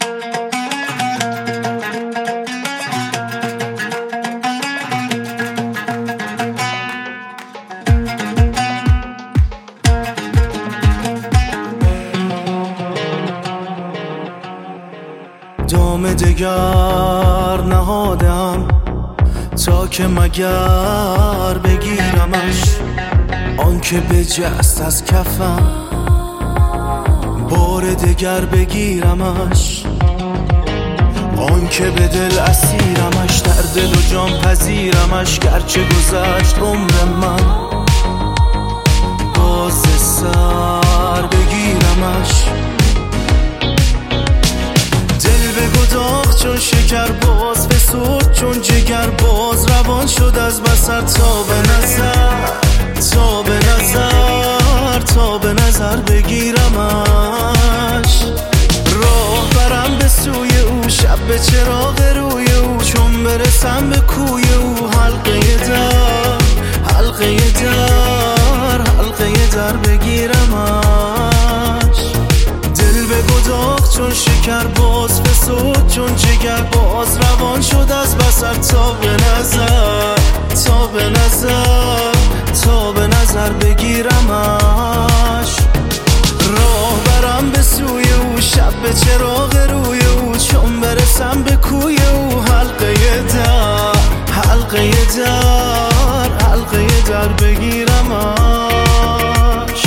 دام دگر نهادم تا که مگر بگیرمش، آن که بجست از کفم بار دگر بگیرمش، آن که به دل اسیرمش، در دل و جان پذیرمش. گرچه گذشت عمر من باز سر بگیرمش، دل به گداخ چون شکر باز فسرد چون جگر، باز روان شد از بصر تا به نظر، تا به نظر، تا به نظر بگیرمش. راه برم به سوی او، شب به چراغ روی او، چون برسم به کوی او، حلقه در، حلقه در، حلقه در بگیرمش. دل به گداخ چون شکر باز فسرد چون جگر، باز روان شد از بصر تا به نظر، تا به نظر، تا به نظر بگیرمش. راه برم به سوی او، شب به چراغ روی او، چون برسم به کوی او، حلقه در، حلقه در، حلقه در بگیرمش.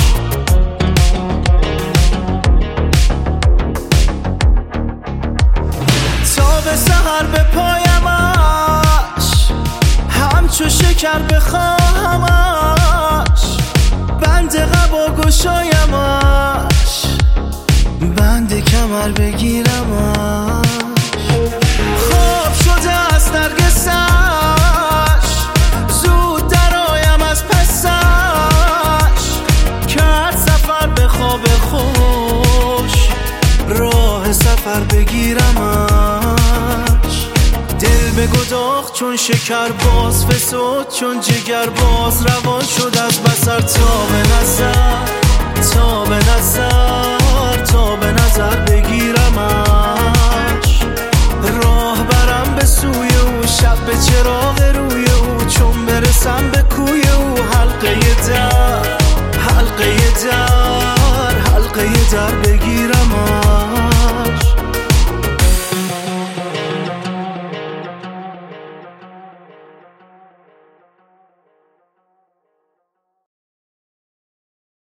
تا به سحر به پایمش، همچو شکر بخواهمش، بند قبا گشایمش، بند کمر بگیرمش. خواب شده از نرگسش، زود درآیم از پسش، کرد سفر به خواب خوش، راه سفر بگیرمش. دل به گداخ چون شکر باز فسرد چون جگر، باز روان شد از بصر تا به نظر، تا به نظر، تا به نظر بگیرمش. راه برم به سوی او، شب به چراغ روی او، چون برسم به کوی او، حلقه در، حلقه در، حلقه در بگیرمش.